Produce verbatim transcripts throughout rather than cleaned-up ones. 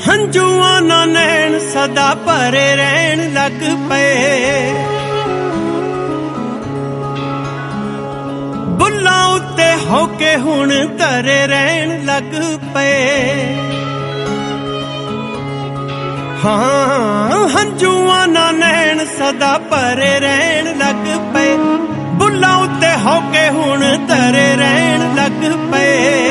ਹੰਝੂਆਂ ਨਾ ਨੈਣ ਸਦਾ ਭਰੇ ਰਹਿਣ ਲੱਗ ਪਏ। ਬੁੱਲਾਂ ਉੱਤੇ ਹੋ ਕੇ ਹੁਣ ਧਰੇ ਰਹਿਣ ਲੱਗ ਪਏ। ਹਾਂ ਹੰਝੂਆਂ ਨਾ ਨੈਣ ਸਦਾ ਭਰੇ ਰਹਿਣ ਲੱਗ ਪਏ। ਬੁੱਲਾਂ ਉੱਤੇ ਹੋ ਕੇ ਹੁਣ ਧਰੇ ਰਹਿਣ ਲੱਗ ਪਏ।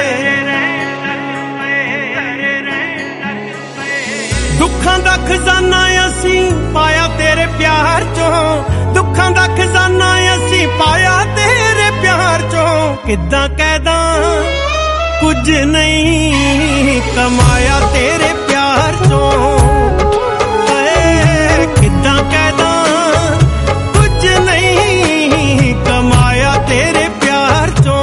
ਦੁੱਖਾਂ ਦਾ ਖਜ਼ਾਨਾ ਅਸੀਂ ਪਾਇਆ ਤੇਰੇ ਪਿਆਰ ਚੋਂ। ਦੁੱਖਾਂ ਦਾ ਖਜ਼ਾਨਾ ਅਸੀਂ ਪਾਇਆ ਤੇਰੇ ਪਿਆਰ ਚੋਂ। ਕਿੱਦਾਂ ਕਹਿਦਾਂ ਕੁਝ ਨਹੀਂ ਕਮਾਇਆ ਤੇਰੇ ਪਿਆਰ ਚੋਂ। ਹਾਏ ਕਿੱਦਾਂ ਕਹਿਦਾਂ ਕੁਝ ਨਹੀਂ ਕਮਾਇਆ ਤੇਰੇ ਪਿਆਰ ਚੋਂ।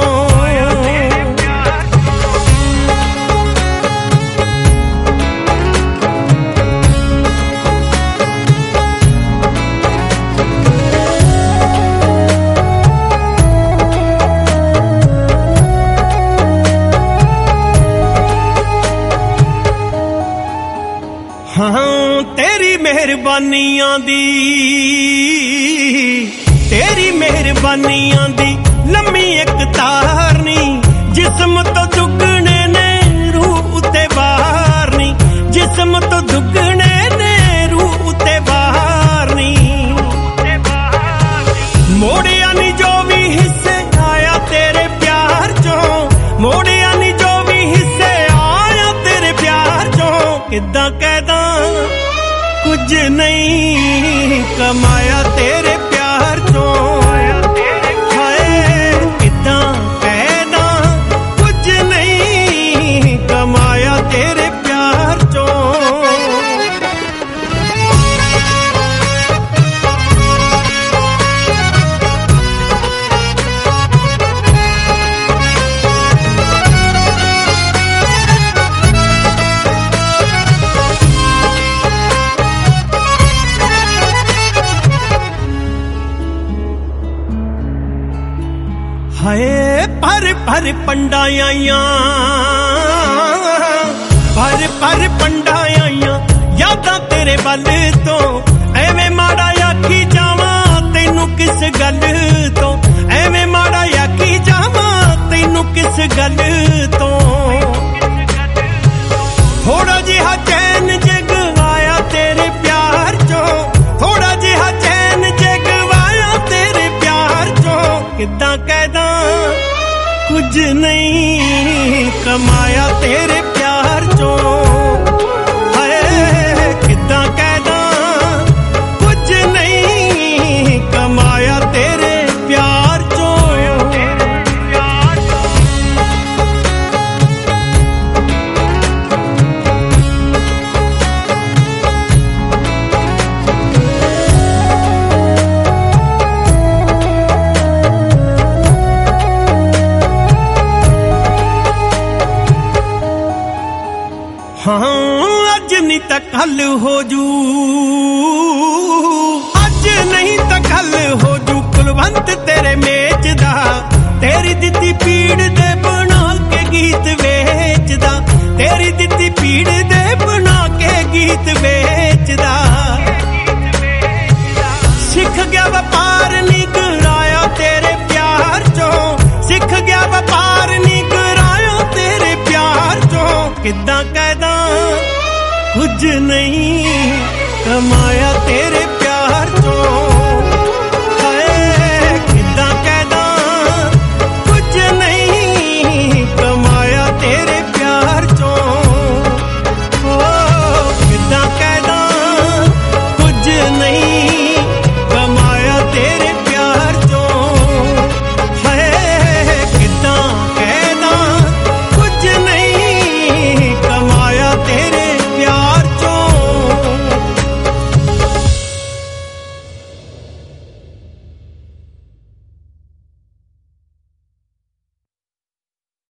ਹਾਂ ਤੇਰੀ ਮਿਹਰਬਾਨੀਆਂ ਦੀ ਤੇਰੀ ਮਿਹਰਬਾਨੀਆਂ ਦੀ ਲੰਮੀ ਇੱਕ ਤਾਰ ਨੀ। ਜਿਸਮ ਤੋਂ ਦੁੱਗਣੇ ਨੇ ਰੂਹ ਉੱਤੇ ਬਾਹਰ ਨੀ। ਜਿਸਮ ਤੋਂ ਦੁੱਗਣੇ ਨੇ ਰੂਹ ਉੱਤੇ ਬਾਹਰ ਨੀ। ਮੋੜਿਆ ਨੀ ਜੋ ਵੀ ਹਿੱਸੇ ਆਇਆ ਤੇਰੇ ਪਿਆਰ ਚੋਂ। ਮੋੜਿਆ ਨੀ ਜੋ ਵੀ ਹਿੱਸੇ ਆਇਆ ਤੇਰੇ ਪਿਆਰ ਚੋਂ। ਕਿੱਦਾਂ ਕਹਿਦਾਂ ਕੁਝ ਨਹੀਂ ਕਮਾਇਆ ਤੇਰੇ ਪਿਆਰ ਚੋਂ। ਹਾਏ ਕਿੱਦਾਂ ਕਹਿਦਾਂ ਕੁਝ ਨਹੀਂ ਕਮਾਇਆ ਤੇਰੇ ਪਿਆਰ ਚੋਂ। ਹਾਏ ਭਰ ਭਰ ਪੰਡਾਂ ਆਈਆਂ ਭਰ ਭਰ ਪੰਡਾਂ ਆਈਆਂ ਯਾਦਾਂ ਤੇਰੇ ਵੱਲ ਤੋਂ। ਐਵੇਂ ਮਾੜਾ ਆਖੀ ਜਾਵਾਂ ਤੈਨੂੰ ਕਿਸ ਗੱਲ ਤੋਂ। ਐਵੇਂ ਮਾੜਾ ਆਖੀ ਜਾਵਾਂ ਤੈਨੂੰ ਕਿਸ ਗੱਲ ਤੋਂ। ਥੋੜਾ ਜਿਹਾ ਚੈਨ ਜੇ ਗਵਾਇਆ ਤੇਰੇ ਪਿਆਰ ਚੋਂ। ਥੋੜਾ ਜਿਹਾ ਚੈਨ ਜੇ ਗਵਾਇਆ ਤੇਰੇ ਪਿਆਰ ਚੋਂ। ਕਿੱਦਾਂ ਕਹਿਦਾਂ ਕੁਝ ਨਹੀਂ ਕਮਾਇਆ ਤੇਰੇ ਪਿਆਰ ਚੋਂ। ਹਾਏ ਕਿੱਦਾਂ ਕਹਿਦਾਂ ਕੁਝ ਨਹੀਂ ਕਮਾਇਆ ਤੇਰੇ ਪਿਆਰ ਚੋਂ। ਹਾਂ ਅੱਜ ਨਹੀਂ ਤਾਂ ਕੱਲ ਹੋ ਜੂ। ਅੱਜ ਨਹੀਂ ਤਾਂ ਕੱਲ ਹੋ ਜੂ ਕੁਲਵੰਤ ਤੇਰੇ ਮੇਚ ਦਾ। ਤੇਰੀ ਦਿੱਤੀ ਪੀੜ ਦੇ ਬਣਾ ਕੇ ਗੀਤ ਵੇਚਦਾ। ਤੇਰੀ ਦਿੱਤੀ ਪੀੜ ਦੇ ਬਣਾ ਕੇ ਗੀਤ ਵੇਚਦਾ। ਸਿੱਖ ਗਿਆ ਵਪਾਰ ਨੀ ਕਰਾਇਆ ਤੇਰੇ ਪਿਆਰ ਚੋਂ। ਸਿੱਖ ਗਿਆ ਵਪਾਰ ਨੀ ਕਰਾਇਆ ਤੇਰੇ ਪਿਆਰ ਚੋਂ। ਕਿੱਦਾਂ ਕਹਿਦਾਂ ਕੁਝ ਨਹੀਂ ਕਮਾਇਆ ਤੇਰੇ